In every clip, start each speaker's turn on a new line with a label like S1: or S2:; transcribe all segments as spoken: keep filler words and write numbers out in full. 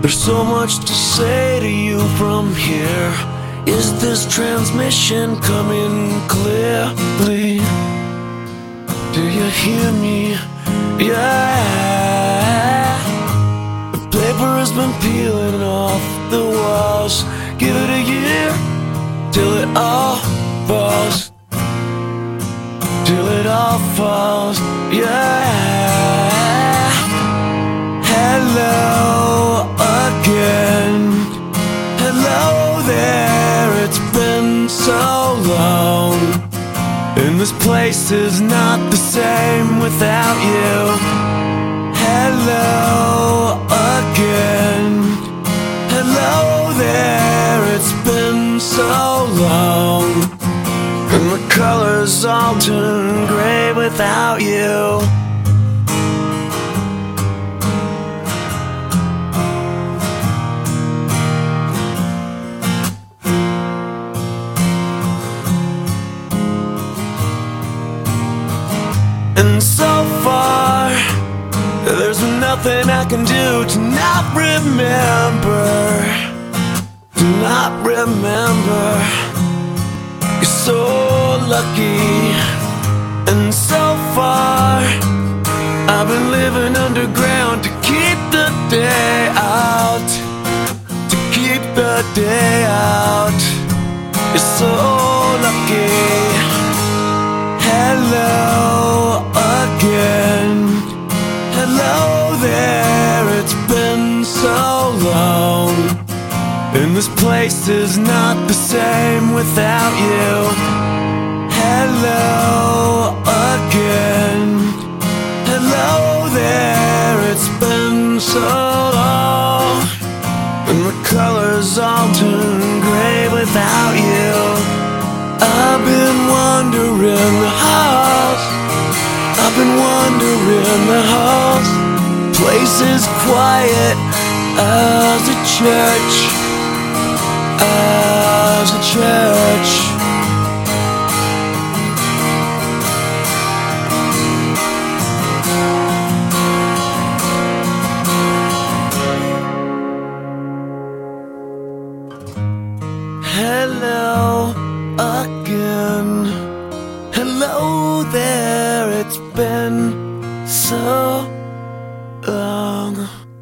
S1: There's so much to say to you from here. Is this transmission coming clearly? Do you hear me? Yeah. The paper has been peeling off the walls. Give it a year till it all falls. Till it all falls, yeah. Hello again. Hello there, it's been so long. And this place is not the same without you. Hello again. Hello there, it's been so long. And the colors all turn gray without you. And so far, there's nothing I can do to not remember. To not remember. You're so lucky. And so far, I've been living underground to keep the day out. To keep the day out. You're so lucky. Hello again. Hello there, it's been so long. And this place is not the same without you. Hello again. Hello there, it's been so long. And the colors all turn gray without you. I've been wandering the halls. I've been wandering the halls. Place is quiet as a church. As a church. Hello again. Hello there, it's been so long.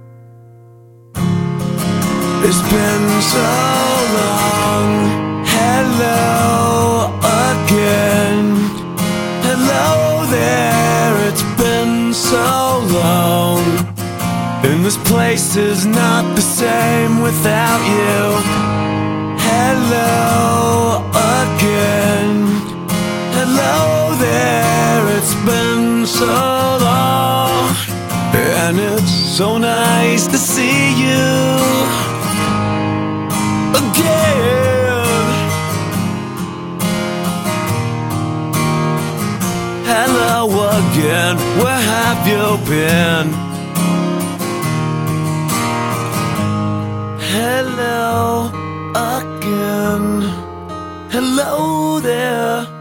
S1: It's been so long. Hello again. Hello there, it's been so long. And this place is not the same without you. Hello again. Hello there, it's been so long. And it's so nice to see you again. Hello again, where have you been? Hello again. Hello there.